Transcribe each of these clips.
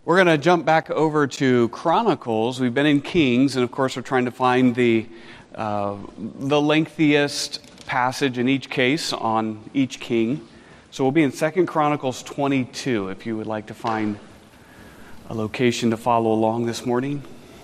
We're going to jump back over to Chronicles. We've been in Kings, and of course we're trying to find the lengthiest passage in each case on each king. So we'll be in 2 Chronicles 22, if you would like to find a location to follow along this morning.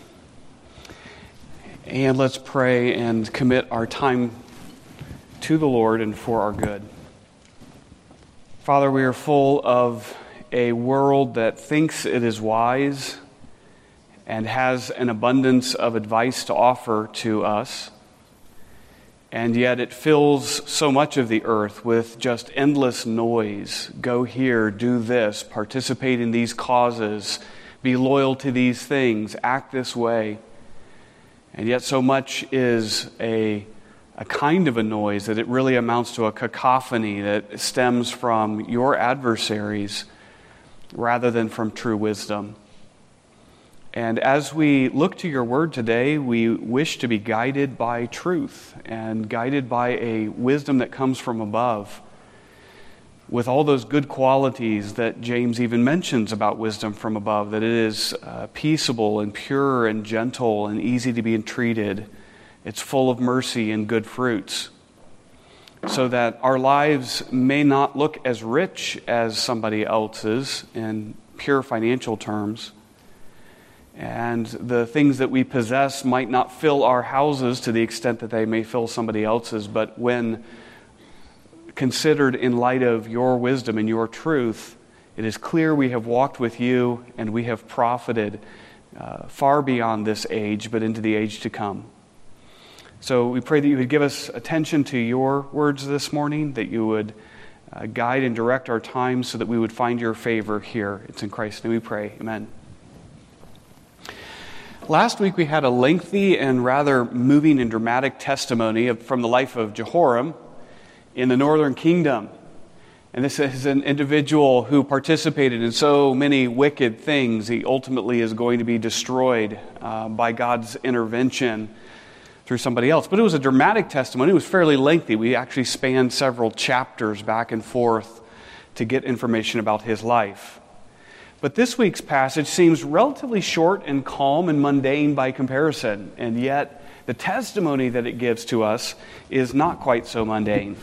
And let's pray and commit our time to the Lord and for our good. Father, we are full of a world that thinks it is wise and has an abundance of advice to offer to us, and yet it fills so much of the earth with just endless noise. Go here, do this, participate in these causes, be loyal to these things, act this way. And yet so much is a kind of a noise that it really amounts to a cacophony that stems from your adversaries rather than from true wisdom. And as we look to your word today, we wish to be guided by truth and guided by a wisdom that comes from above, with all those good qualities that James even mentions about wisdom from above, that it is peaceable and pure and gentle and easy to be entreated. It's full of mercy and good fruits, so that our lives may not look as rich as somebody else's in pure financial terms, and the things that we possess might not fill our houses to the extent that they may fill somebody else's, but when considered in light of your wisdom and your truth, it is clear we have walked with you and we have profited far beyond this age, but into the age to come. So we pray that you would give us attention to your words this morning, that you would guide and direct our time so that we would find your favor here. It's in Christ's name we pray. Amen. Last week we had a lengthy and rather moving and dramatic testimony from the life of Jehoram in the northern kingdom. And this is an individual who participated in so many wicked things. He ultimately is going to be destroyed by God's intervention through somebody else. But it was a dramatic testimony. It was fairly lengthy. We actually spanned several chapters back and forth to get information about his life. But this week's passage seems relatively short and calm and mundane by comparison, and yet the testimony that it gives to us is not quite so mundane.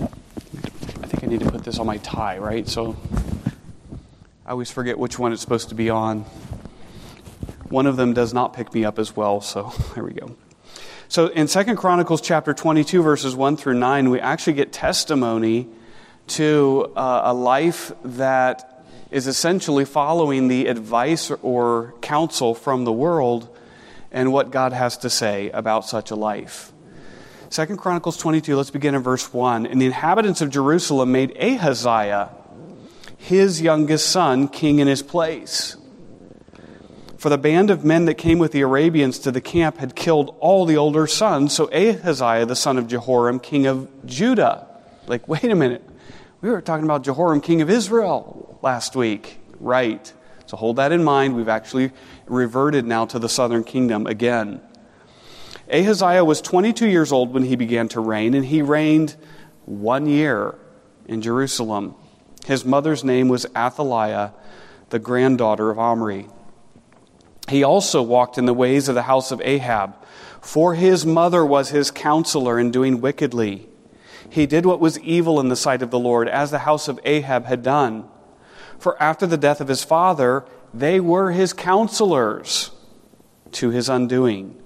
I think I need to put this on my tie, right? So I always forget which one it's supposed to be on. One of them does not pick me up as well, so there we go. So in 2 Chronicles chapter 22, verses 1 through 9, we actually get testimony to a life that is essentially following the advice or counsel from the world and what God has to say about such a life. 2 Chronicles 22, let's begin in verse 1. And the inhabitants of Jerusalem made Ahaziah, his youngest son, king in his place. For the band of men that came with the Arabians to the camp had killed all the older sons. So Ahaziah, the son of Jehoram, king of Judah. Like, wait a minute. We were talking about Jehoram, king of Israel last week. Right. So hold that in mind. We've actually reverted now to the southern kingdom again. Ahaziah was 22 years old when he began to reign, and he reigned 1 year in Jerusalem. His mother's name was Athaliah, the granddaughter of Omri. He also walked in the ways of the house of Ahab, for his mother was his counselor in doing wickedly. He did what was evil in the sight of the Lord, as the house of Ahab had done. For after the death of his father, they were his counselors to his undoing.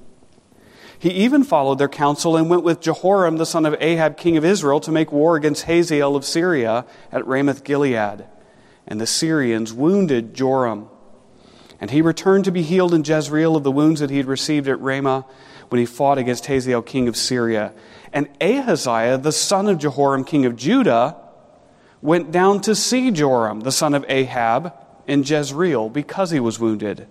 He even followed their counsel and went with Jehoram, the son of Ahab, king of Israel, to make war against Hazael of Syria at Ramoth Gilead. And the Syrians wounded Joram. And he returned to be healed in Jezreel of the wounds that he had received at Ramah when he fought against Hazael, king of Syria. And Ahaziah, the son of Jehoram, king of Judah, went down to see Joram, the son of Ahab, in Jezreel, because he was wounded.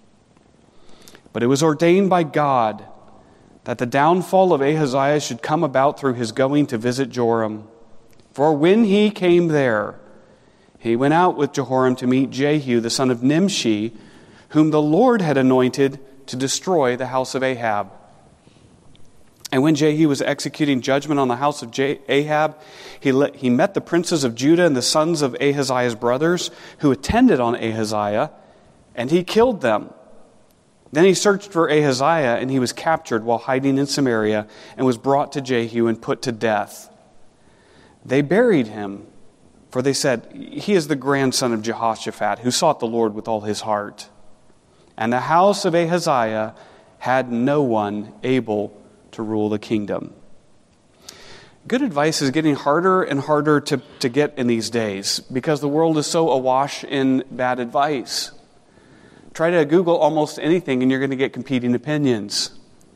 But it was ordained by God that the downfall of Ahaziah should come about through his going to visit Joram. For when he came there, he went out with Jehoram to meet Jehu, the son of Nimshi, whom the Lord had anointed to destroy the house of Ahab. And when Jehu was executing judgment on the house of Ahab, he met the princes of Judah and the sons of Ahaziah's brothers, who attended on Ahaziah, and he killed them. Then he searched for Ahaziah, and he was captured while hiding in Samaria, and was brought to Jehu and put to death. They buried him, for they said, he is the grandson of Jehoshaphat, who sought the Lord with all his heart. And the house of Ahaziah had no one able to rule the kingdom. Good advice is getting harder and harder to get in these days because the world is so awash in bad advice. Try to Google almost anything and you're going to get competing opinions.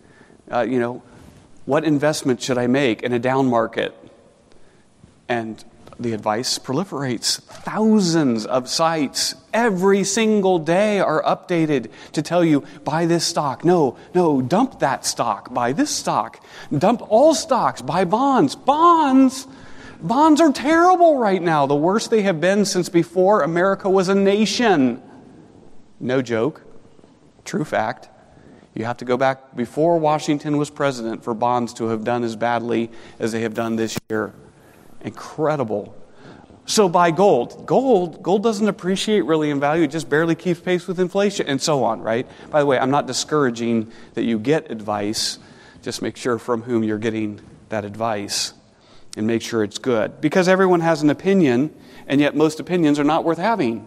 What investment should I make in a down market? And the advice proliferates. Thousands of sites every single day are updated to tell you, buy this stock. No, dump that stock. Buy this stock. Dump all stocks. Buy bonds. Bonds are terrible right now. The worst they have been since before America was a nation. No joke. True fact. You have to go back before Washington was president for bonds to have done as badly as they have done this year. Incredible. So buy gold. Gold doesn't appreciate really in value. It just barely keeps pace with inflation and so on, right? By the way, I'm not discouraging that you get advice. Just make sure from whom you're getting that advice and make sure it's good. Because everyone has an opinion, and yet most opinions are not worth having.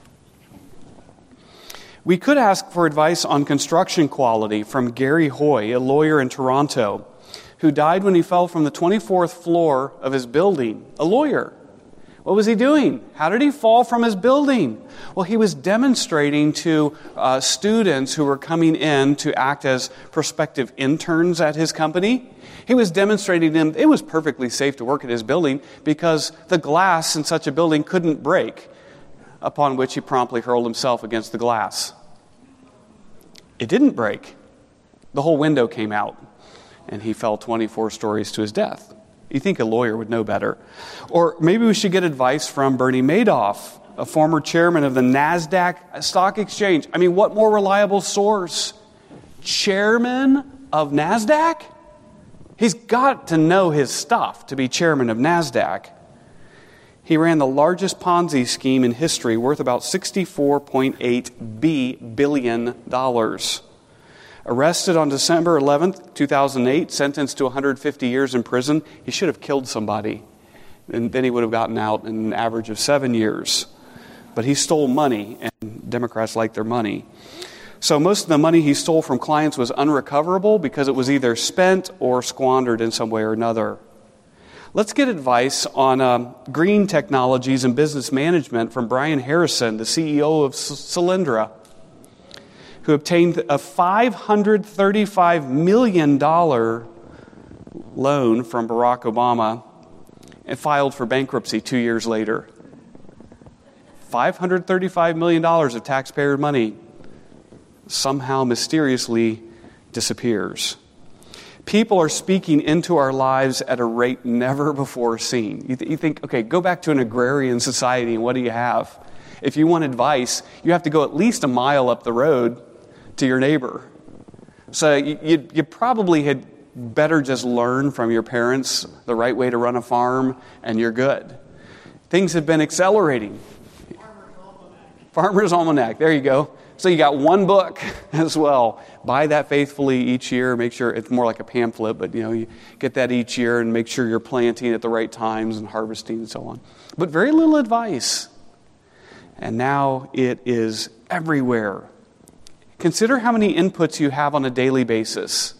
We could ask for advice on construction quality from Gary Hoy, a lawyer in Toronto, who died when he fell from the 24th floor of his building. A lawyer. What was he doing? How did he fall from his building? Well, he was demonstrating to students who were coming in to act as prospective interns at his company. He was demonstrating to them it was perfectly safe to work at his building because the glass in such a building couldn't break, upon which he promptly hurled himself against the glass. It didn't break. The whole window came out. And he fell 24 stories to his death. You think a lawyer would know better. Or maybe we should get advice from Bernie Madoff, a former chairman of the NASDAQ stock exchange. I mean, what more reliable source? Chairman of NASDAQ? He's got to know his stuff to be chairman of NASDAQ. He ran the largest Ponzi scheme in history, worth about $64.8 billion. Arrested on December 11th, 2008, sentenced to 150 years in prison. He should have killed somebody. And then he would have gotten out in an average of 7 years. But he stole money, and Democrats like their money. So most of the money he stole from clients was unrecoverable because it was either spent or squandered in some way or another. Let's get advice on green technologies and business management from Brian Harrison, the CEO of Solyndra, who obtained a $535 million loan from Barack Obama and filed for bankruptcy 2 years later. $535 million of taxpayer money somehow mysteriously disappears. People are speaking into our lives at a rate never before seen. You think, okay, go back to an agrarian society, and what do you have? If you want advice, you have to go at least a mile up the road to your neighbor. So you probably had better just learn from your parents the right way to run a farm, and you're good. Things have been accelerating. Farmer's Almanac. There you go. So you got one book as well. Buy that faithfully each year. Make sure it's more like a pamphlet, but you get that each year and make sure you're planting at the right times and harvesting and so on. But very little advice. And now it is everywhere. Consider how many inputs you have on a daily basis.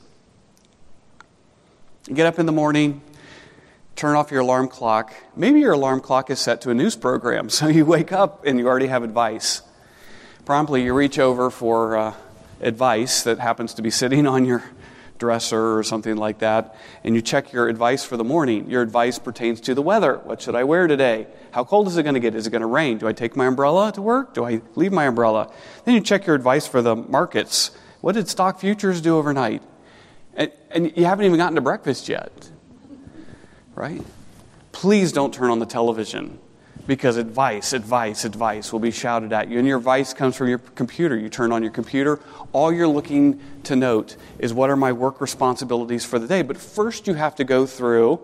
You get up in the morning, turn off your alarm clock. Maybe your alarm clock is set to a news program, so you wake up and you already have advice. Promptly, you reach over for advice that happens to be sitting on your dresser or something like that, and you check your advice for the morning. Your advice pertains to the weather. What should I wear today? How cold is it going to get? Is it going to rain? Do I take my umbrella to work? Do I leave my umbrella? Then you check your advice for the markets. What did stock futures do overnight? And you haven't even gotten to breakfast yet, right? Please don't turn on the television, because advice will be shouted at you. And your advice comes from your computer. You turn on your computer. All you're looking to note is, what are my work responsibilities for the day? But first you have to go through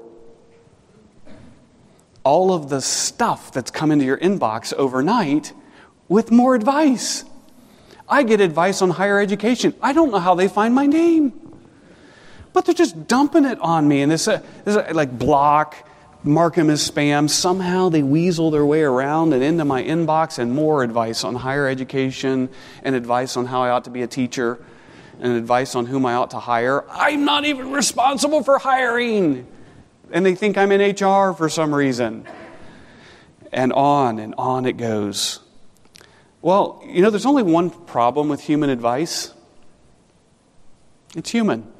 all of the stuff that's come into your inbox overnight with more advice. I get advice on higher education. I don't know how they find my name. But they're just dumping it on me. And this like block, mark them as spam. Somehow they weasel their way around and into my inbox, and more advice on higher education, and advice on how I ought to be a teacher, and advice on whom I ought to hire. I'm not even responsible for hiring. And they think I'm in HR for some reason. And on it goes. Well, there's only one problem with human advice. It's human.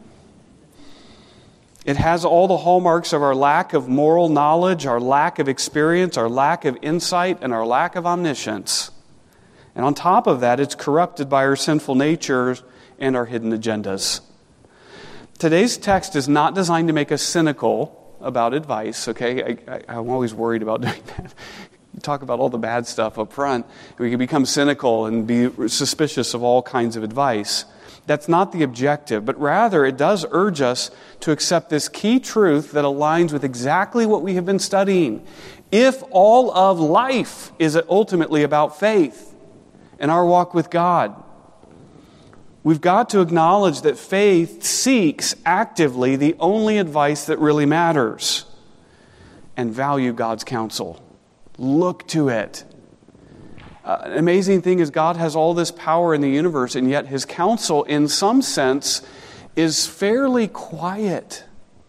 It has all the hallmarks of our lack of moral knowledge, our lack of experience, our lack of insight, and our lack of omniscience. And on top of that, it's corrupted by our sinful natures and our hidden agendas. Today's text is not designed to make us cynical about advice, okay? I'm always worried about doing that. You talk about all the bad stuff up front, we can become cynical and be suspicious of all kinds of advice. That's not the objective, but rather it does urge us to accept this key truth that aligns with exactly what we have been studying. If all of life is ultimately about faith and our walk with God, we've got to acknowledge that faith seeks actively the only advice that really matters, and value God's counsel. Look to it. An amazing thing is God has all this power in the universe, and yet His counsel, in some sense, is fairly quiet.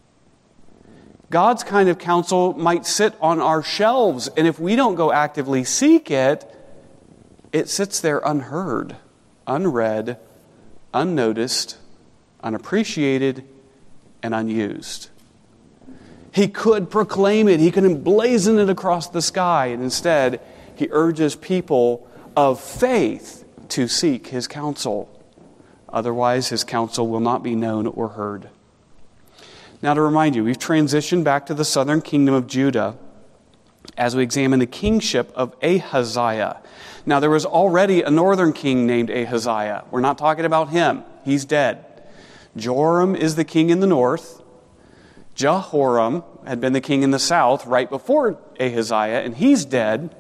God's kind of counsel might sit on our shelves, and if we don't go actively seek it, it sits there unheard, unread, unnoticed, unappreciated, and unused. He could proclaim it. He could emblazon it across the sky, and instead, He urges people of faith to seek His counsel. Otherwise, His counsel will not be known or heard. Now, to remind you, we've transitioned back to the southern kingdom of Judah as we examine the kingship of Ahaziah. Now, there was already a northern king named Ahaziah. We're not talking about him. He's dead. Joram is the king in the north. Jehoram had been the king in the south right before Ahaziah, and he's dead.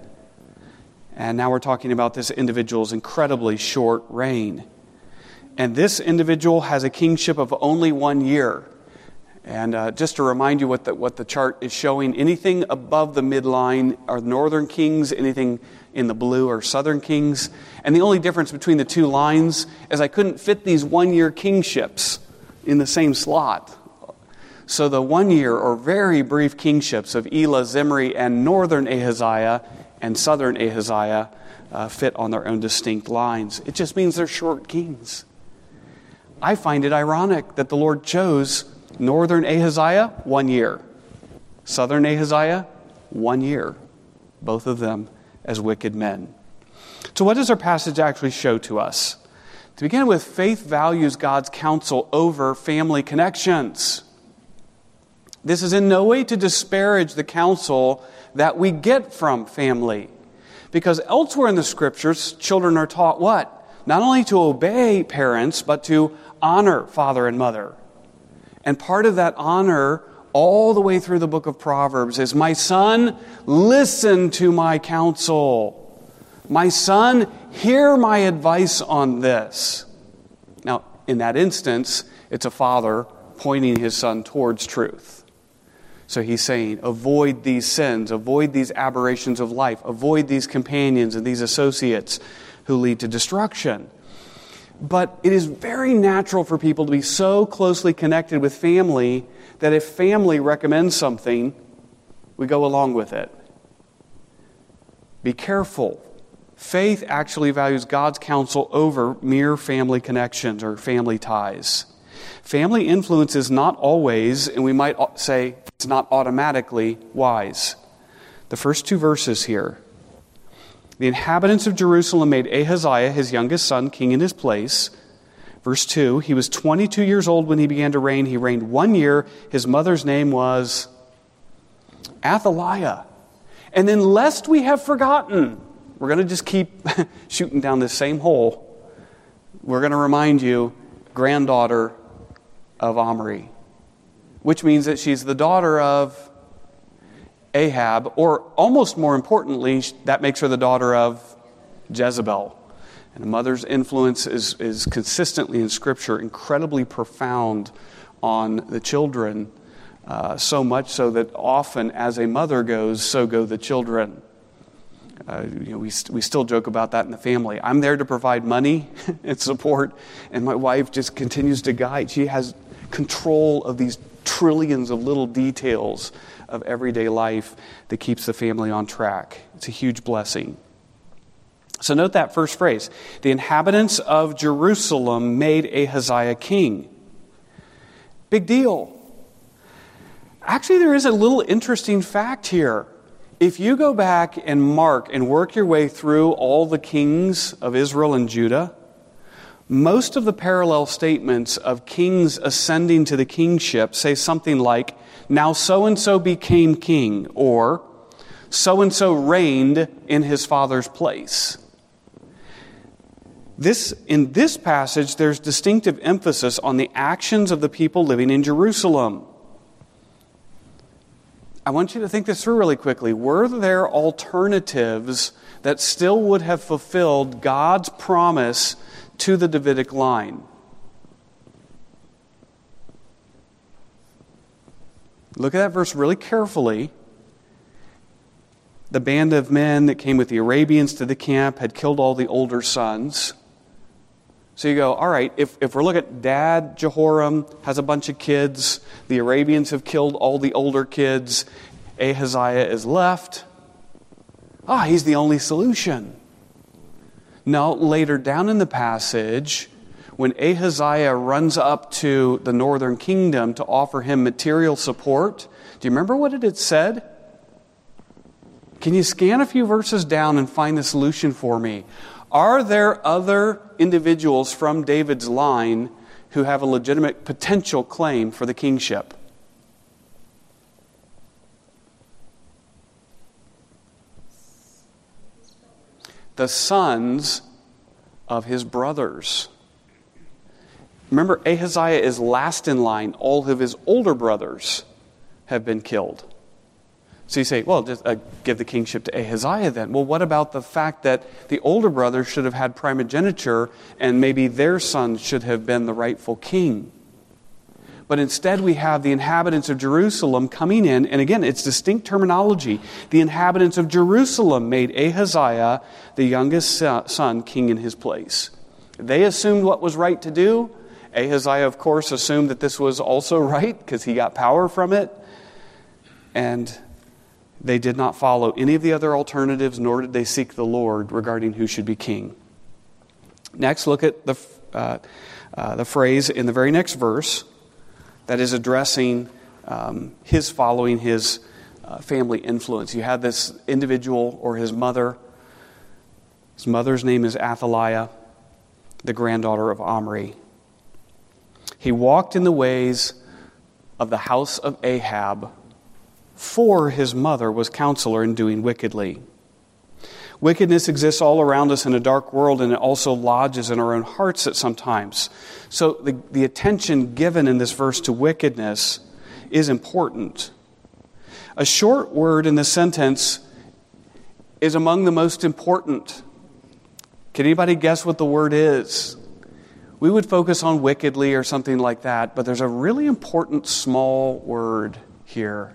And now we're talking about this individual's incredibly short reign. And this individual has a kingship of only 1 year. And just to remind you what the chart is showing, anything above the midline are northern kings, anything in the blue are southern kings. And the only difference between the two lines is I couldn't fit these 1 year kingships in the same slot. So the 1 year or very brief kingships of Elah, Zimri, and northern Ahaziah and southern Ahaziah fit on their own distinct lines. It just means they're short kings. I find it ironic that the Lord chose northern Ahaziah, 1 year. Southern Ahaziah, 1 year. Both of them as wicked men. So what does our passage actually show to us? To begin with, faith values God's counsel over family connections. This is in no way to disparage the counsel that we get from family. Because elsewhere in the Scriptures, children are taught what? Not only to obey parents, but to honor father and mother. And part of that honor, all the way through the book of Proverbs, is, my son, listen to my counsel. My son, hear my advice on this. Now, in that instance, it's a father pointing his son towards truth. So he's saying, avoid these sins, avoid these aberrations of life, avoid these companions and these associates who lead to destruction. But it is very natural for people to be so closely connected with family that if family recommends something, we go along with it. Be careful. Faith actually values God's counsel over mere family connections or family ties. Family influence is not always, and we might say it's not automatically, wise. The first two verses here. The inhabitants of Jerusalem made Ahaziah, his youngest son, king in his place. Verse 2, he was 22 years old when he began to reign. He reigned 1 year. His mother's name was Athaliah. And then lest we have forgotten, we're going to just keep shooting down this same hole. We're going to remind you, granddaughter of Omri, which means that she's the daughter of Ahab, or almost more importantly, that makes her the daughter of Jezebel. And a mother's influence is consistently in Scripture incredibly profound on the children, so much so that often as a mother goes, so go the children. We still joke about that in the family. I'm there to provide money and support, and my wife just continues to guide. She has control of these trillions of little details of everyday life that keeps the family on track. It's a huge blessing. So note that first phrase. The inhabitants of Jerusalem made Ahaziah king. Big deal. Actually, there is a little interesting fact here. If you go back and mark and work your way through all the kings of Israel and Judah, most of the parallel statements of kings ascending to the kingship say something like, now so-and-so became king, or so-and-so reigned in his father's place. In this passage, there's distinctive emphasis on the actions of the people living in Jerusalem. I want you to think this through really quickly. Were there alternatives that still would have fulfilled God's promise to the Davidic line? Look at that verse really carefully. The band of men that came with the Arabians to the camp had killed all the older sons. So you go, all right, if we're looking at Dad Jehoram has a bunch of kids, the Arabians have killed all the older kids, Ahaziah is left. He's the only solution. No, later down in the passage, when Ahaziah runs up to the northern kingdom to offer him material support, do you remember what it had said? Can you scan a few verses down and find the solution for me? Are there other individuals from David's line who have a legitimate potential claim for the kingship? The sons of his brothers. Remember, Ahaziah is last in line. All of his older brothers have been killed. So you say, well, just give the kingship to Ahaziah then. Well, what about the fact that the older brothers should have had primogeniture and maybe their sons should have been the rightful king? But instead we have the inhabitants of Jerusalem coming in, and again, it's distinct terminology. The inhabitants of Jerusalem made Ahaziah, the youngest son, king in his place. They assumed what was right to do. Ahaziah, of course, assumed that this was also right because he got power from it. And they did not follow any of the other alternatives, nor did they seek the Lord regarding who should be king. Next, look at the phrase in the very next verse that is addressing his following his family influence. You have this individual or his mother. His mother's name is Athaliah, the granddaughter of Omri. He walked in the ways of the house of Ahab, for his mother was counselor in doing wickedly. Wickedness exists all around us in a dark world, and it also lodges in our own hearts at some times. So the attention given in this verse to wickedness is important. A short word in the sentence is among the most important. Can anybody guess what the word is? We would focus on wickedly or something like that, but there's a really important small word here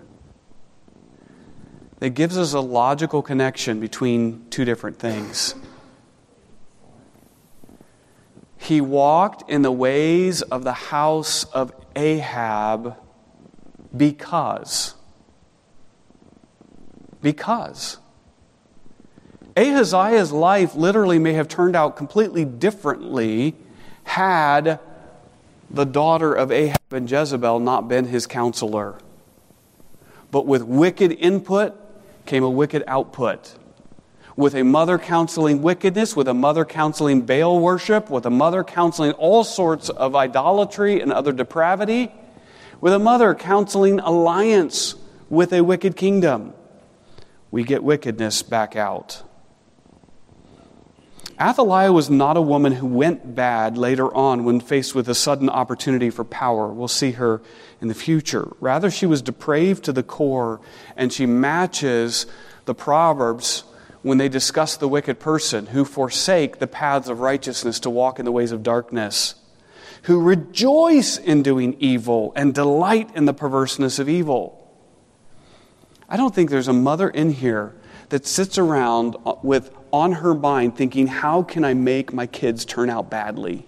that gives us a logical connection between two different things. He walked in the ways of the house of Ahab because Ahaziah's life literally may have turned out completely differently had the daughter of Ahab and Jezebel not been his counselor. But with wicked input came a wicked output. With a mother counseling wickedness, with a mother counseling Baal worship, with a mother counseling all sorts of idolatry and other depravity, with a mother counseling alliance with a wicked kingdom, we get wickedness back out. Athaliah was not a woman who went bad later on when faced with a sudden opportunity for power. We'll see her in the future. Rather, she was depraved to the core, and she matches the Proverbs when they discuss the wicked person who forsake the paths of righteousness to walk in the ways of darkness, who rejoice in doing evil and delight in the perverseness of evil. I don't think there's a mother in here that sits around with on her mind thinking, how can I make my kids turn out badly?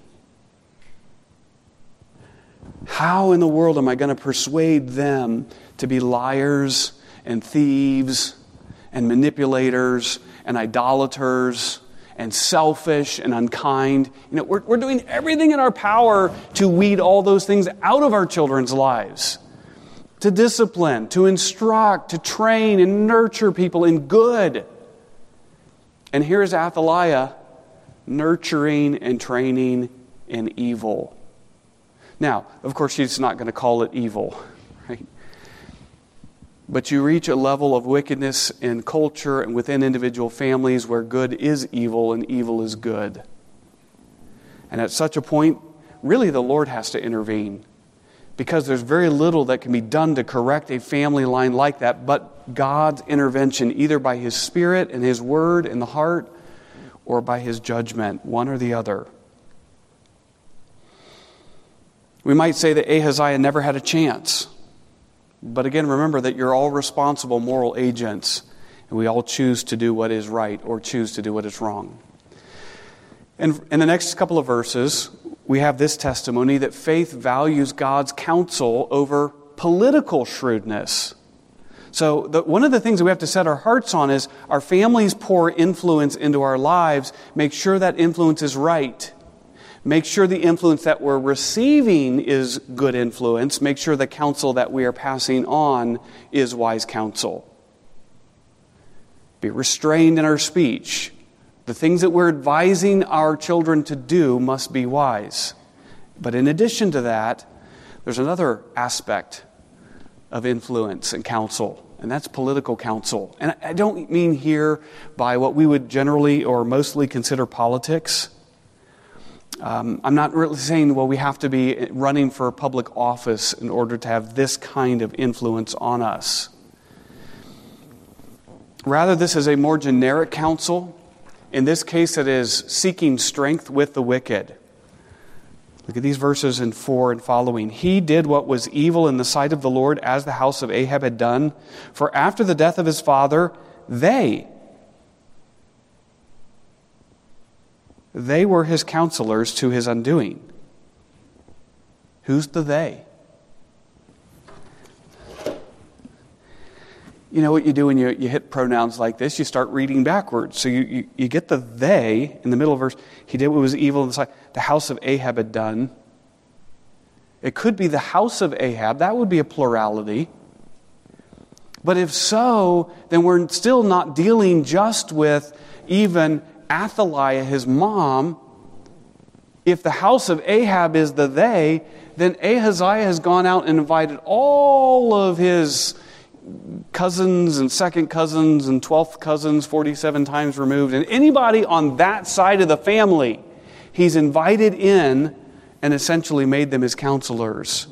How in the world am I going to persuade them to be liars and thieves and manipulators and idolaters and selfish and unkind? We're doing everything in our power to weed all those things out of our children's lives. To discipline, to instruct, to train and nurture people in good. And here's Athaliah nurturing and training in evil. Now, of course, she's not going to call it evil, right? But you reach a level of wickedness in culture and within individual families where good is evil and evil is good. And at such a point, really the Lord has to intervene, because there's very little that can be done to correct a family line like that but God's intervention, either by His Spirit and His Word in the heart or by His judgment, one or the other. We might say that Ahaziah never had a chance. But again, remember that you're all responsible moral agents, and we all choose to do what is right or choose to do what is wrong. And in the next couple of verses, we have this testimony that faith values God's counsel over political shrewdness. So one of the things that we have to set our hearts on is our families pour influence into our lives. Make sure that influence is right. Make sure the influence that we're receiving is good influence. Make sure the counsel that we are passing on is wise counsel. Be restrained in our speech. The things that we're advising our children to do must be wise. But in addition to that, there's another aspect of influence and counsel, and that's political counsel. And I don't mean here by what we would generally or mostly consider politics. I'm not really saying, well, we have to be running for a public office in order to have this kind of influence on us. Rather, this is a more generic counsel. In this case, it is seeking strength with the wicked. Look at these verses in 4 and following. He did what was evil in the sight of the Lord, as the house of Ahab had done. For after the death of his father, they were his counselors to his undoing. Who's the they? You know what you do when you hit pronouns like this? You start reading backwards. So you get the they in the middle of verse. He did what was evil in the sight. The house of Ahab had done. It could be the house of Ahab. That would be a plurality. But if so, then we're still not dealing just with even Athaliah, his mom. If the house of Ahab is the they, then Ahaziah has gone out and invited all of his cousins and second cousins and 12th cousins 47 times removed, and anybody on that side of the family, he's invited in and essentially made them his counselors.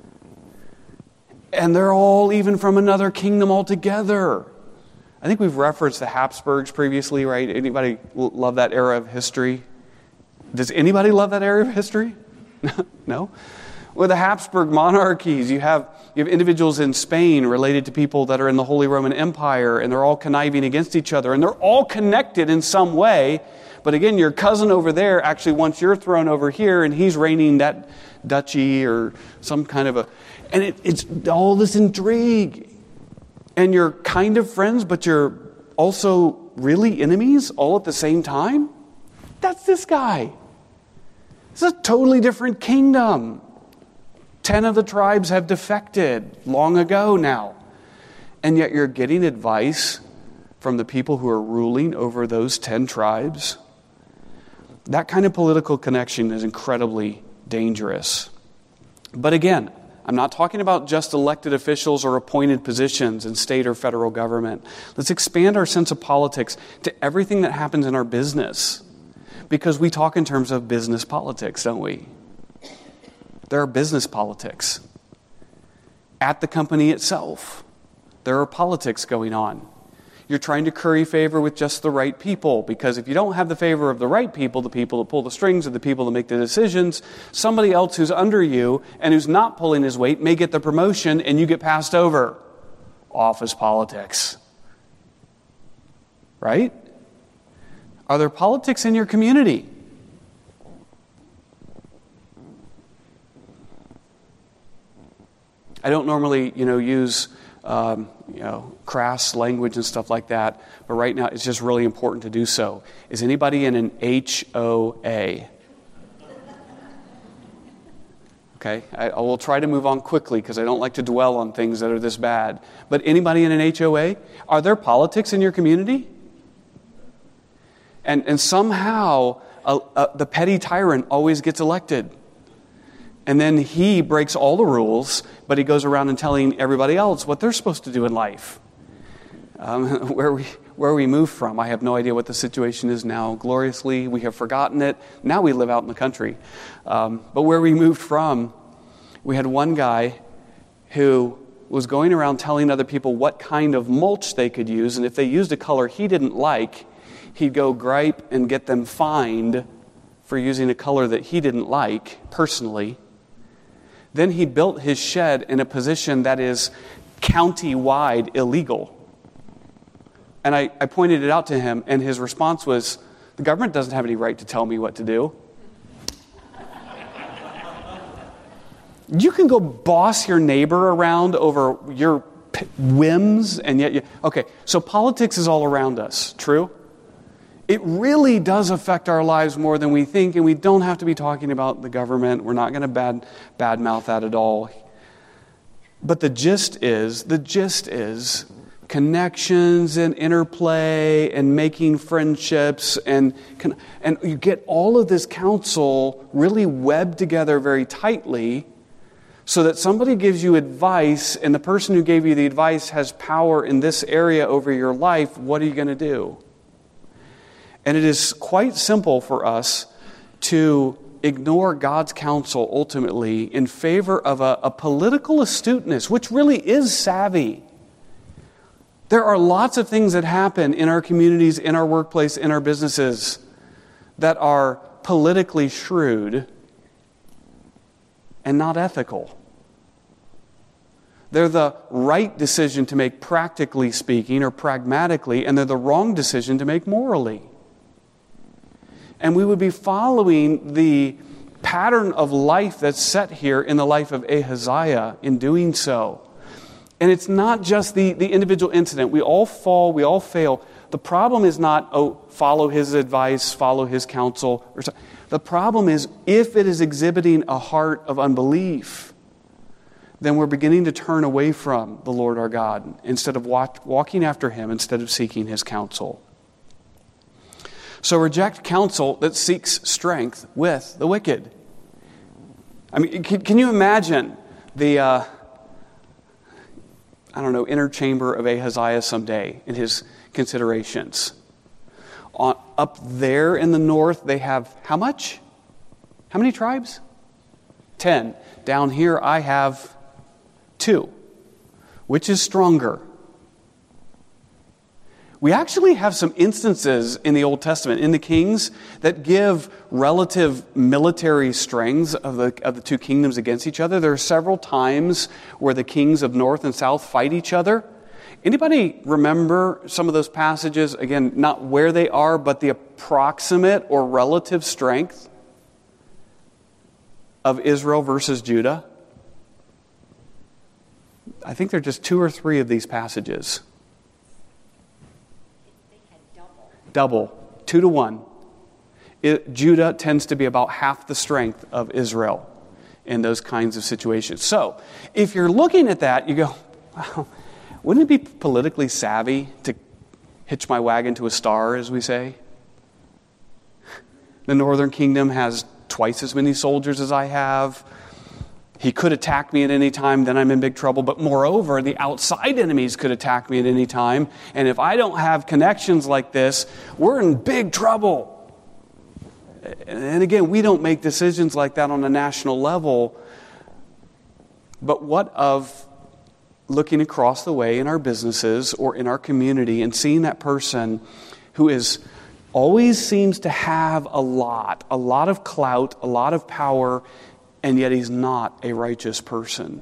And they're all even from another kingdom altogether. I think we've referenced the Habsburgs previously, right? Anybody love that era of history? Does anybody love that era of history? No? Well, the Habsburg monarchies, you have individuals in Spain related to people that are in the Holy Roman Empire, and they're all conniving against each other, and they're all connected in some way. But again, your cousin over there actually wants your throne over here, and he's reigning that duchy or some kind of a... And it's all this intrigue. And you're kind of friends, but you're also really enemies all at the same time? That's this guy. It's a totally different kingdom. 10 of the tribes have defected long ago now. And yet you're getting advice from the people who are ruling over those 10 tribes. That kind of political connection is incredibly dangerous. But again, I'm not talking about just elected officials or appointed positions in state or federal government. Let's expand our sense of politics to everything that happens in our business. Because we talk in terms of business politics, don't we? There are business politics. At the company itself, there are politics going on. You're trying to curry favor with just the right people, because if you don't have the favor of the right people, the people that pull the strings or the people that make the decisions, somebody else who's under you and who's not pulling his weight may get the promotion and you get passed over. Office politics. Right? Are there politics in your community? I don't normally, use crass language and stuff like that, but right now it's just really important to do so. Is anybody in an HOA? Okay, I will try to move on quickly because I don't like to dwell on things that are this bad. But anybody in an HOA? Are there politics in your community? And somehow the petty tyrant always gets elected. And then he breaks all the rules, but he goes around and telling everybody else what they're supposed to do in life. Where we moved from, I have no idea what the situation is now. Gloriously, we have forgotten it. Now we live out in the country. But where we moved from, we had one guy who was going around telling other people what kind of mulch they could use, and if they used a color he didn't like, he'd go gripe and get them fined for using a color that he didn't like personally. Then he built his shed in a position that is county-wide illegal. And I pointed it out to him, and his response was, the government doesn't have any right to tell me what to do. You can go boss your neighbor around over your whims, and yet okay, so politics is all around us, true? It really does affect our lives more than we think, and we don't have to be talking about the government. We're not going to badmouth that at all. But the gist is connections and interplay and making friendships, and you get all of this counsel really webbed together very tightly so that somebody gives you advice, and the person who gave you the advice has power in this area over your life. What are you going to do? And it is quite simple for us to ignore God's counsel ultimately in favor of a political astuteness, which really is savvy. There are lots of things that happen in our communities, in our workplace, in our businesses that are politically shrewd and not ethical. They're the right decision to make practically speaking or pragmatically, and they're the wrong decision to make morally. And we would be following the pattern of life that's set here in the life of Ahaziah in doing so. And it's not just the individual incident. We all fall, we all fail. The problem is not, follow his advice, follow his counsel. The problem is, if it is exhibiting a heart of unbelief, then we're beginning to turn away from the Lord our God instead of walking after him, instead of seeking his counsel. So reject counsel that seeks strength with the wicked. I mean, can you imagine the, inner chamber of Ahaziah someday in his considerations? Up there in the north, they have how much? How many tribes? 10. Down here, I have 2. Which is stronger? We actually have some instances in the Old Testament, in the Kings, that give relative military strengths of the 2 kingdoms against each other. There are several times where the kings of north and south fight each other. Anybody remember some of those passages? Again, not where they are, but the approximate or relative strength of Israel versus Judah? I think there are just 2 or 3 of these passages. Double, 2 to 1. Judah tends to be about half the strength of Israel in those kinds of situations. So, if you're looking at that, you go, wow, wouldn't it be politically savvy to hitch my wagon to a star, as we say? The northern kingdom has twice as many soldiers as I have. He could attack me at any time, then I'm in big trouble. But moreover, the outside enemies could attack me at any time. And if I don't have connections like this, we're in big trouble. And again, we don't make decisions like that on a national level. But what of looking across the way in our businesses or in our community and seeing that person who always seems to have a lot of clout, a lot of power, and yet he's not a righteous person.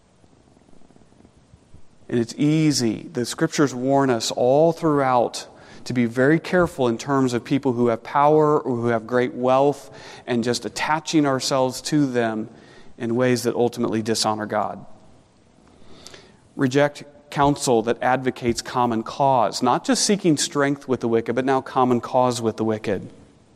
And it's easy. The Scriptures warn us all throughout to be very careful in terms of people who have power or who have great wealth and just attaching ourselves to them in ways that ultimately dishonor God. Reject counsel that advocates common cause, not just seeking strength with the wicked, but now common cause with the wicked.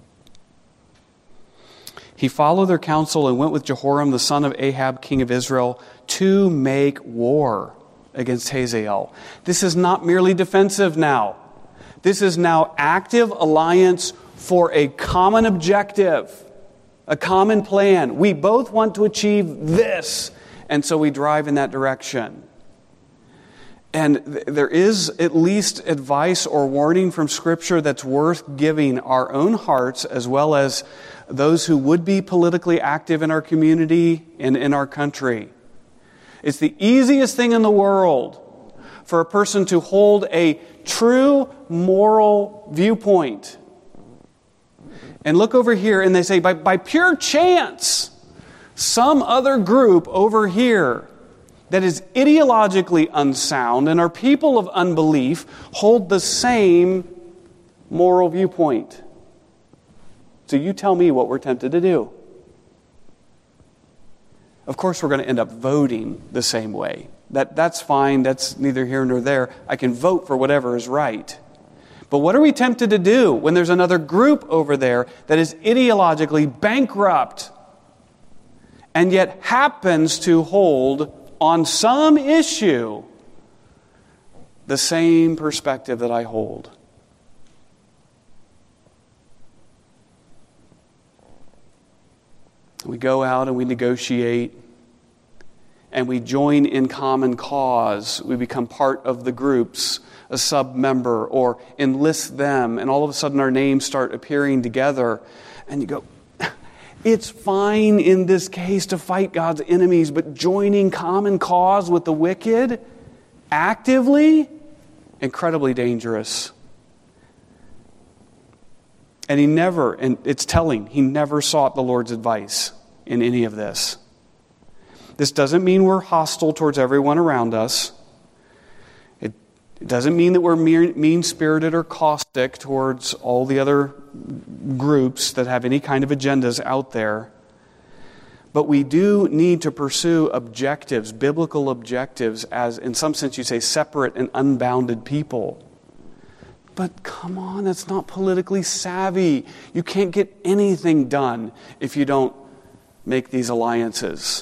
He followed their counsel and went with Jehoram, the son of Ahab, king of Israel, to make war against Hazael. This is not merely defensive now. This is now active alliance for a common objective, a common plan. We both want to achieve this, and so we drive in that direction. And there is at least advice or warning from Scripture that's worth giving our own hearts as well as those who would be politically active in our community and in our country. It's the easiest thing in the world for a person to hold a true moral viewpoint. And look over here and they say, by pure chance, some other group over here that is ideologically unsound and are people of unbelief hold the same moral viewpoint. So you tell me what we're tempted to do. Of course, we're going to end up voting the same way. That's fine. That's neither here nor there. I can vote for whatever is right. But what are we tempted to do when there's another group over there that is ideologically bankrupt and yet happens to hold on some issue the same perspective that I hold? We go out and we negotiate and we join in common cause. We become part of the groups, a sub-member, or enlist them, and all of a sudden our names start appearing together. And you go, it's fine in this case to fight God's enemies, but joining common cause with the wicked, actively, incredibly dangerous. And it's telling, he never sought the Lord's advice in any of this. This doesn't mean we're hostile towards everyone around us. It doesn't mean that we're mean-spirited or caustic towards all the other groups that have any kind of agendas out there. But we do need to pursue objectives, biblical objectives, as in some sense you say separate and unbounded people. But come on, that's not politically savvy. You can't get anything done if you don't make these alliances.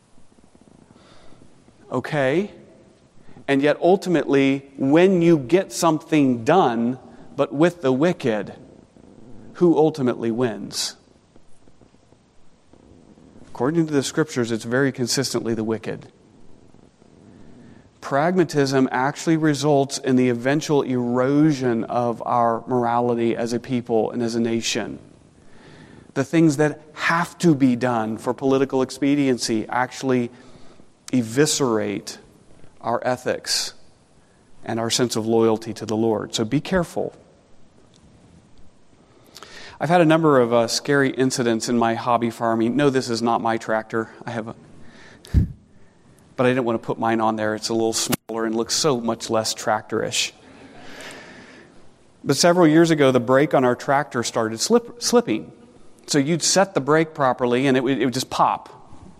Okay? And yet ultimately, when you get something done, but with the wicked, who ultimately wins? According to the Scriptures, it's very consistently the wicked. Pragmatism actually results in the eventual erosion of our morality as a people and as a nation. The things that have to be done for political expediency actually eviscerate our ethics and our sense of loyalty to the Lord. So be careful. I've had a number of scary incidents in my hobby farming. No, this is not my tractor. But I didn't want to put mine on there. It's a little smaller and looks so much less tractor-ish. But several years ago, the brake on our tractor started slipping. So you'd set the brake properly and it would just pop.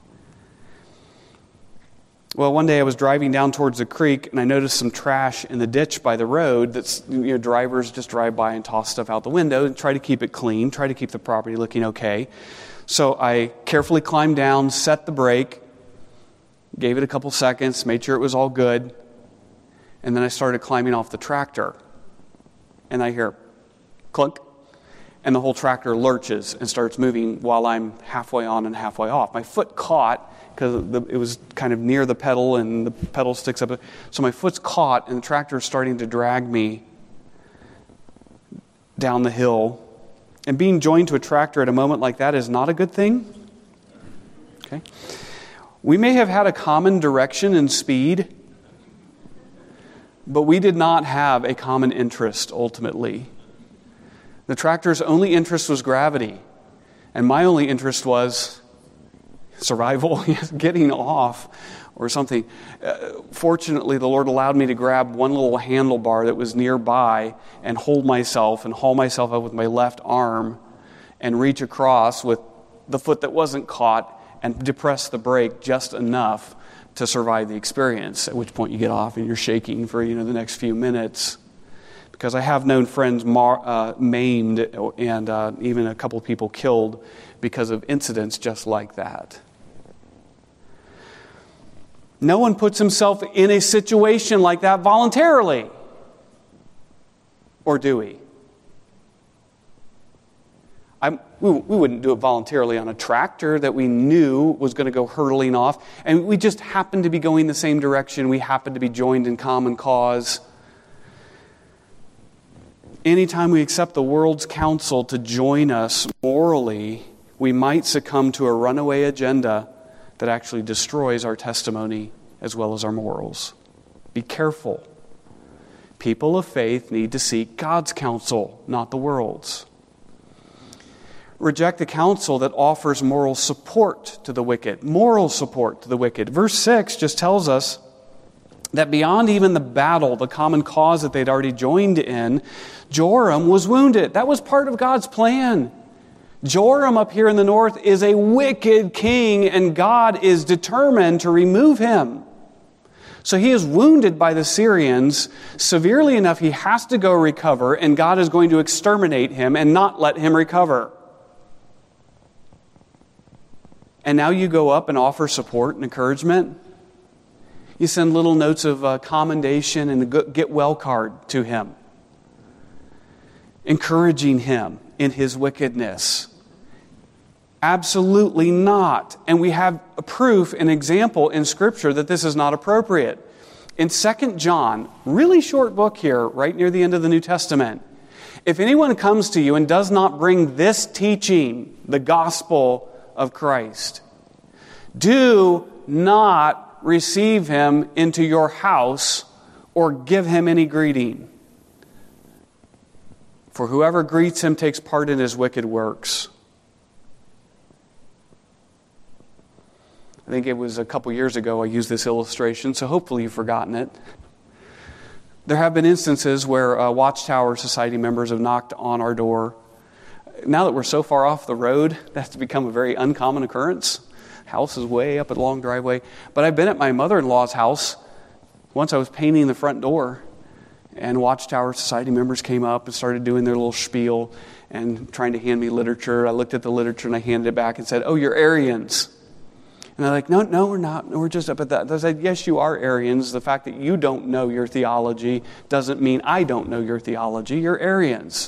Well, one day I was driving down towards the creek and I noticed some trash in the ditch by the road. Drivers just drive by and toss stuff out the window and try to keep it clean, try to keep the property looking okay. So I carefully climbed down, set the brake, gave it a couple seconds, made sure it was all good, and then I started climbing off the tractor. And I hear clunk, and the whole tractor lurches and starts moving while I'm halfway on and halfway off. My foot caught, because it was kind of near the pedal, and the pedal sticks up. So my foot's caught, and the tractor is starting to drag me down the hill. And being joined to a tractor at a moment like that is not a good thing. Okay? We may have had a common direction and speed, But we did not have a common interest ultimately. The tractor's only interest was gravity, and my only interest was survival, getting off or something. Fortunately, the Lord allowed me to grab one little handlebar that was nearby and hold myself and haul myself up with my left arm and reach across with the foot that wasn't caught and depress the brake just enough to survive the experience, at which point you get off and you're shaking for the next few minutes. Because I have known friends maimed and even a couple people killed because of incidents just like that. No one puts himself in a situation like that voluntarily. Or do we? We wouldn't do it voluntarily on a tractor that we knew was going to go hurtling off. And we just happened to be going the same direction. We happened to be joined in common cause. Anytime we accept the world's counsel to join us morally, we might succumb to a runaway agenda that actually destroys our testimony as well as our morals. Be careful. People of faith need to seek God's counsel, not the world's. Reject the counsel that offers moral support to the wicked. Moral support to the wicked. Verse 6 just tells us that beyond even the battle, the common cause that they'd already joined in, Joram was wounded. That was part of God's plan. Joram up here in the north is a wicked king, and God is determined to remove him. So he is wounded by the Syrians severely enough he has to go recover, and God is going to exterminate him and not let him recover. And now you go up and offer support and encouragement. You send little notes of commendation and a get well card to him, encouraging him in his wickedness. Absolutely not. And we have a proof, an example in Scripture that this is not appropriate. In 2 John, really short book here, right near the end of the New Testament, if anyone comes to you and does not bring this teaching, the gospel of Christ, do not receive him into your house or give him any greeting. For whoever greets him takes part in his wicked works. I think it was a couple years ago I used this illustration, so hopefully you've forgotten it. There have been instances where Watchtower Society members have knocked on our door. Now that we're so far off the road, that's become a very uncommon occurrence. House is way up a long driveway. But I've been at my mother-in-law's house. Once I was painting the front door, and Watchtower Society members came up and started doing their little spiel and trying to hand me literature. I looked at the literature and I handed it back and said, "Oh, you're Arians." And they're like, no, we're not. We're just up at that. I said, yes, you are Arians. The fact that you don't know your theology doesn't mean I don't know your theology. You're Arians.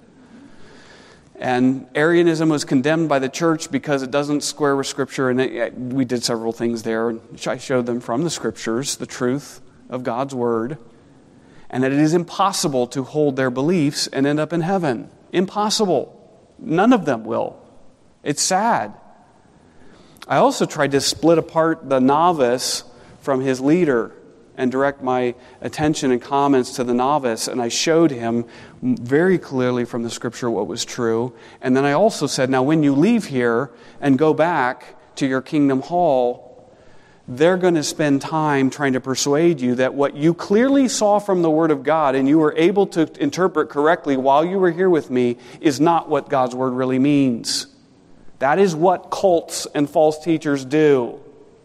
And Arianism was condemned by the church because it doesn't square with Scripture. And we did several things there. I showed them from the Scriptures, the truth of God's Word, and that it is impossible to hold their beliefs and end up in heaven. Impossible. None of them will. It's sad. I also tried to split apart the novice from his leader and direct my attention and comments to the novice. And I showed him very clearly from the Scripture what was true. And then I also said, now when you leave here and go back to your kingdom hall, they're going to spend time trying to persuade you that what you clearly saw from the Word of God and you were able to interpret correctly while you were here with me is not what God's Word really means. That is what cults and false teachers do.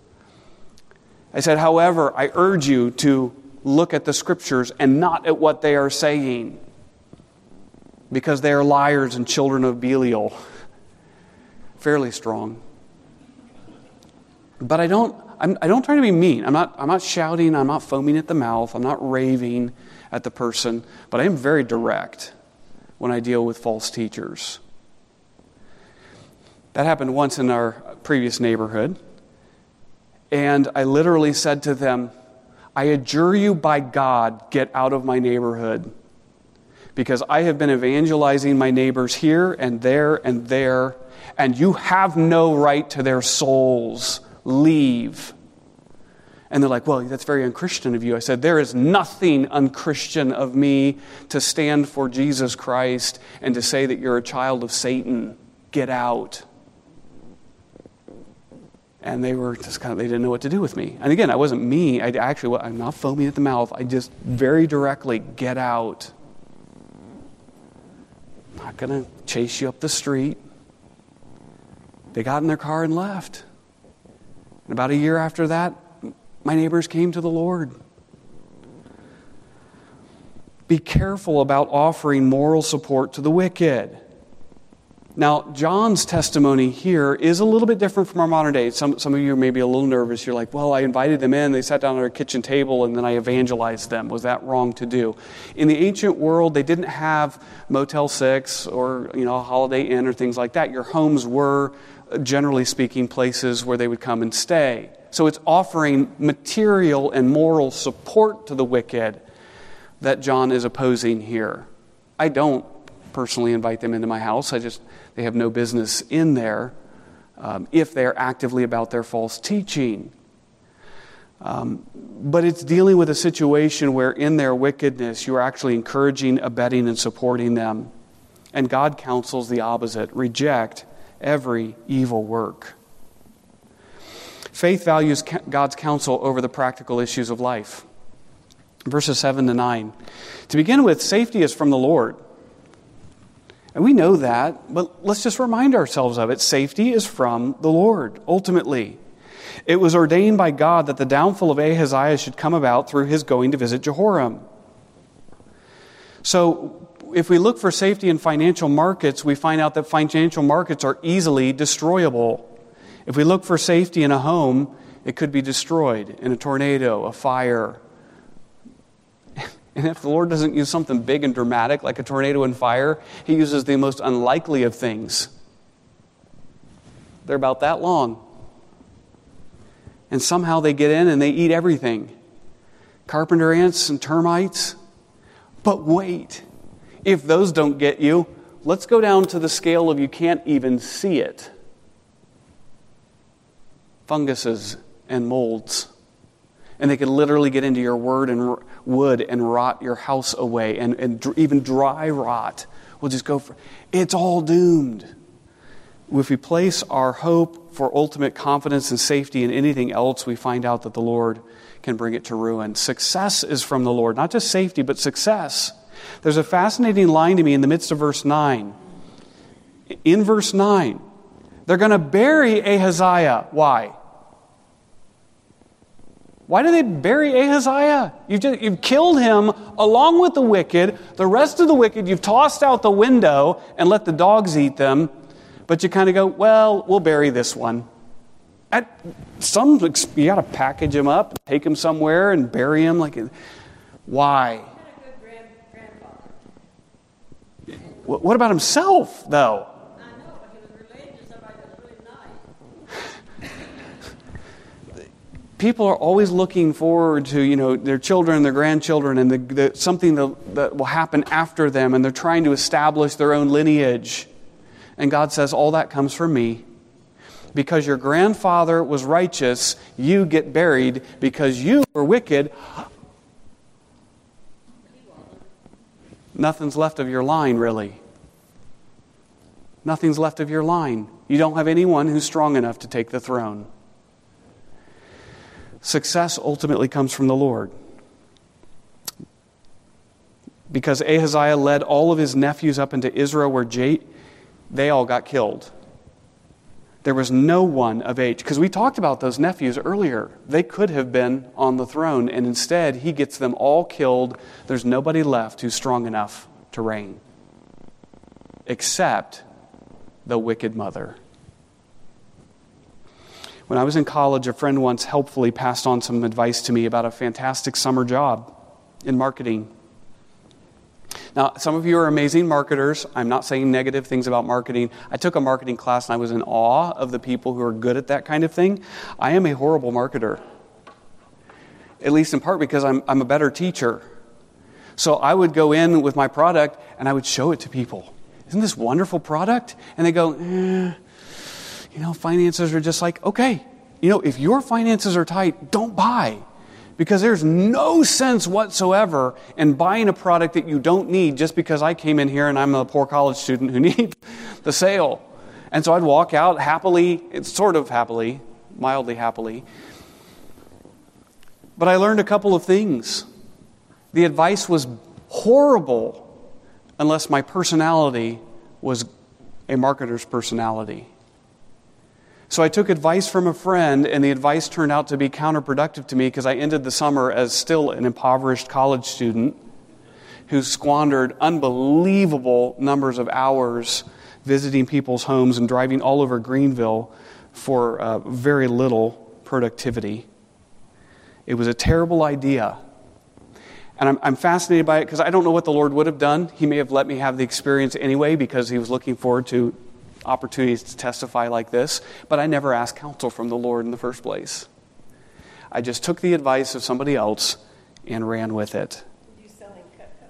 I said, however, I urge you to look at the Scriptures and not at what they are saying, because they are liars and children of Belial. Fairly strong. But I don't try to be mean. I'm not shouting, I'm not foaming at the mouth, I'm not raving at the person, but I am very direct when I deal with false teachers. That happened once in our previous neighborhood. And I literally said to them, I adjure you by God, get out of my neighborhood. Because I have been evangelizing my neighbors here and there, and you have no right to their souls. Leave. And they're like, well, that's very unchristian of you. I said, there is nothing unchristian of me to stand for Jesus Christ and to say that you're a child of Satan. Get out. And they were just they didn't know what to do with me. And again, I wasn't mean. I'm not foaming at the mouth. I just very directly, get out. I'm not going to chase you up the street. They got in their car and left. And about a year after that, my neighbors came to the Lord. Be careful about offering moral support to the wicked. Now, John's testimony here is a little bit different from our modern day. Some of you are maybe a little nervous. You're like, well, I invited them in, they sat down at our kitchen table, and then I evangelized them. Was that wrong to do? In the ancient world, they didn't have Motel 6 or a Holiday Inn or things like that. Your homes were, generally speaking, places where they would come and stay. So it's offering material and moral support to the wicked that John is opposing here. I don't personally invite them into my house. They have no business in there if they're actively about their false teaching. But it's dealing with a situation where in their wickedness you are actually encouraging, abetting, and supporting them. And God counsels the opposite. Reject every evil work. Faith values God's counsel over the practical issues of life. Verses 7 to 9. To begin with, safety is from the Lord. And we know that, but let's just remind ourselves of it. Safety is from the Lord, ultimately. It was ordained by God that the downfall of Ahaziah should come about through his going to visit Jehoram. So, if we look for safety in financial markets, we find out that financial markets are easily destroyable. If we look for safety in a home, it could be destroyed in a tornado, a fire. And if the Lord doesn't use something big and dramatic like a tornado and fire, He uses the most unlikely of things. They're about that long. And somehow they get in and they eat everything. Carpenter ants and termites. But wait, if those don't get you, let's go down to the scale of you can't even see it. Funguses and molds. And they can literally get into your wood and rot your house away. And even dry rot will just go for... It's all doomed. If we place our hope for ultimate confidence and safety in anything else, we find out that the Lord can bring it to ruin. Success is from the Lord. Not just safety, but success. There's a fascinating line to me in the midst of verse 9. In verse 9, they're going to bury Ahaziah. Why? Why do they bury Ahaziah? You've killed him along with the wicked. The rest of the wicked you've tossed out the window and let the dogs eat them. But you kind of go, well, we'll bury this one. You got to package him up, take him somewhere and bury him. Why? What about himself, though? I know, but he was related to somebody that's really nice. People are always looking forward to, their children, their grandchildren, and something that will happen after them, and they're trying to establish their own lineage. And God says, all that comes from me. Because your grandfather was righteous, you get buried. Because you were wicked, nothing's left of your line, really. Nothing's left of your line. You don't have anyone who's strong enough to take the throne. Success ultimately comes from the Lord. Because Ahaziah led all of his nephews up into Israel where they all got killed. There was no one of age. Because we talked about those nephews earlier. They could have been on the throne, and instead he gets them all killed. There's nobody left who's strong enough to reign. Except the wicked mother. When I was in college, a friend once helpfully passed on some advice to me about a fantastic summer job in marketing. Now, some of you are amazing marketers. I'm not saying negative things about marketing. I took a marketing class and I was in awe of the people who are good at that kind of thing. I am a horrible marketer. At least in part because I'm a better teacher. So I would go in with my product and I would show it to people. Isn't this wonderful product? And they go, finances are just like, okay, if your finances are tight, don't buy. Because there's no sense whatsoever in buying a product that you don't need just because I came in here and I'm a poor college student who needs the sale. And so I'd walk out happily, mildly happily. But I learned a couple of things. The advice was horrible unless my personality was a marketer's personality. So I took advice from a friend, and the advice turned out to be counterproductive to me because I ended the summer as still an impoverished college student who squandered unbelievable numbers of hours visiting people's homes and driving all over Greenville for very little productivity. It was a terrible idea. And I'm fascinated by it because I don't know what the Lord would have done. He may have let me have the experience anyway because He was looking forward to opportunities to testify like this, but I never asked counsel from the Lord in the first place. I just took the advice of somebody else and ran with it. Did you sell him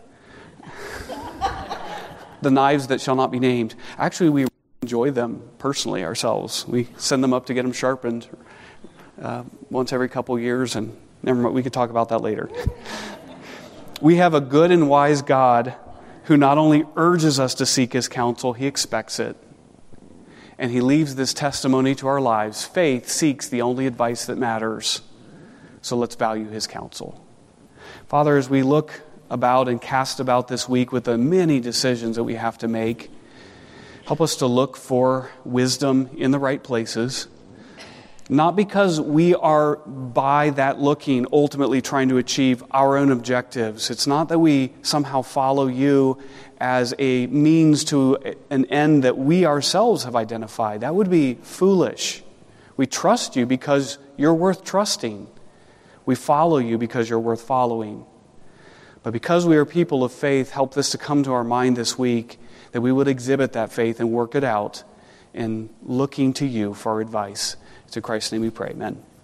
Cutco? The knives that shall not be named. Actually, we enjoy them personally ourselves. We send them up to get them sharpened once every couple years, and never mind, we could talk about that later. We have a good and wise God who not only urges us to seek His counsel, He expects it. And He leaves this testimony to our lives. Faith seeks the only advice that matters. So let's value His counsel. Father, as we look about and cast about this week with the many decisions that we have to make, help us to look for wisdom in the right places. Not because we are by that looking ultimately trying to achieve our own objectives. It's not that we somehow follow You as a means to an end that we ourselves have identified. That would be foolish. We trust You because You're worth trusting. We follow You because You're worth following. But because we are people of faith, help this to come to our mind this week, that we would exhibit that faith and work it out in looking to You for our advice. It's in Christ's name we pray. Amen.